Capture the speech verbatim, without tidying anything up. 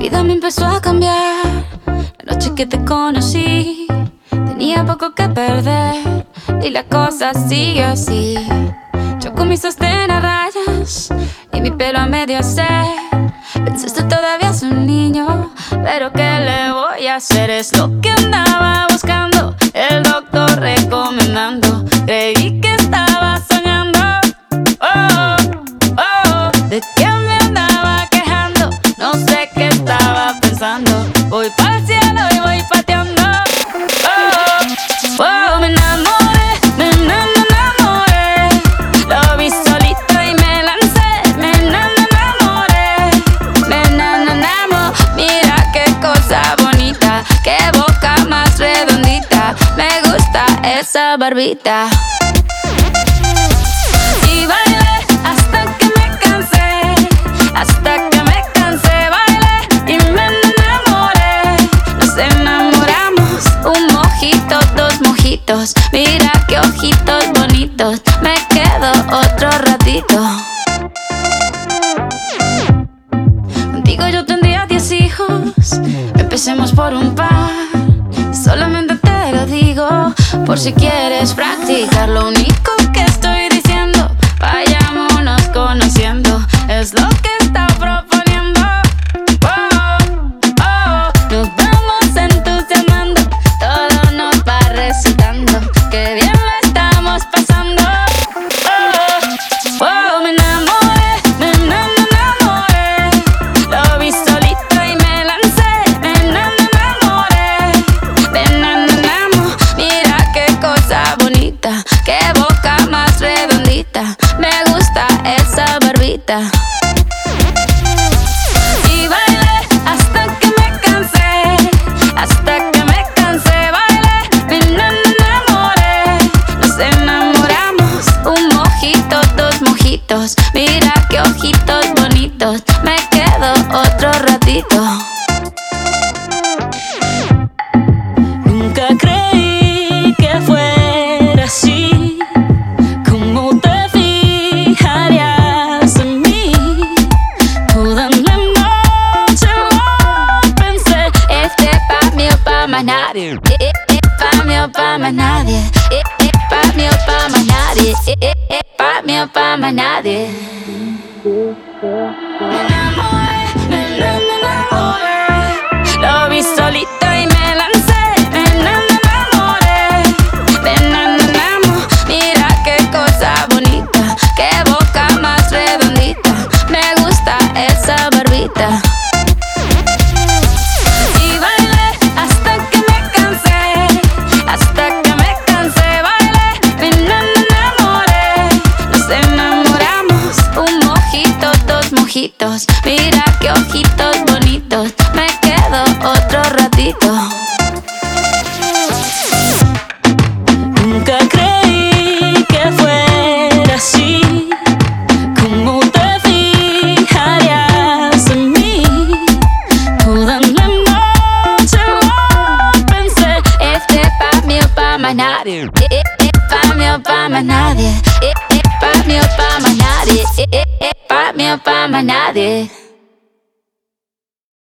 vida me empezó a cambiar. La noche que te conocí, tenía poco que perder y la cosa sigue así. Yo con mi sostén a rayas y mi pelo a medio hacer. Pensaste todavía es un niño, pero ¿qué le voy a hacer? Es lo que andaba buscando, el doctor recomendando. Creí que estaba soñando, oh, oh, de que me andaba quejando. No sé qué estaba pensando. Voy pa'l cielo y voy pateando, oh, oh, me enamoré, me enamoré. Lo vi solito y me lancé, me enamoré, me enamoré. Mira qué cosa bonita, qué boca más redondita. Me gusta esa barbita. Y bailé hasta que me cansé, hasta que me cansé. Bailé y me enamoré. Nos enamoramos, un mojito, dos mojitos. Mira qué ojitos bonitos. Me quedo otro ratito. Contigo yo tendría diez hijos. Empecemos por un par. Solamente te lo digo por si quieres practicar. Lo único que estoy diciendo, vayámonos conociendo. Es lo que está proponiendo. Oh, oh, nos vamos entusiasmando. Todo nos va resultando. Qué bien lo estamos pasando. Oh, oh, me enamoré, me enamoré. Lo vi solito y me lancé. Me enamoré, me enamoré. Mira qué cosa bonita, qué boca más redondita. Me gusta esa barbita. Y bailé hasta que me cansé, hasta que me cansé. Bailé, me enamoré. Nos enamoramos, un mojito, dos mojitos. Mira qué ojitos bonitos. Me quedo otro ratito. Nunca creí que fuera así, como te fijarías en mí. Toda la noche lo pensé. Este pa' mí o pa' más nadie. Eh, eh, eh, pa' mí o pa' más nadie. Eh, eh, pa' mí o pa' más nadie. Eh, eh, eh, pa' mí o pa' más nadie. Me enamoré, me enamoré. Lo vi solito y me lancé. Me enamoré, me enamoré. Mira qué cosa bonita, qué boca más redondita. Me gusta esa barbita. Y bailé hasta que me cansé, hasta que me cansé. Bailé, me enamoré. Nos enamoramos, un mojito, dos mojitos. Mira qué ojitos bonitos. Me quedo otro ratito. Nunca creí que fuera así, como te fijarías en mí. Toda la noche lo pensé. Este pa' mí o pa' más nadie. Eh, eh, eh, pa' mí o pa' más nadie. Eh, eh, pa' mí o pa' más nadie. Eh, eh, eh, pa' mí o pa' más nadie.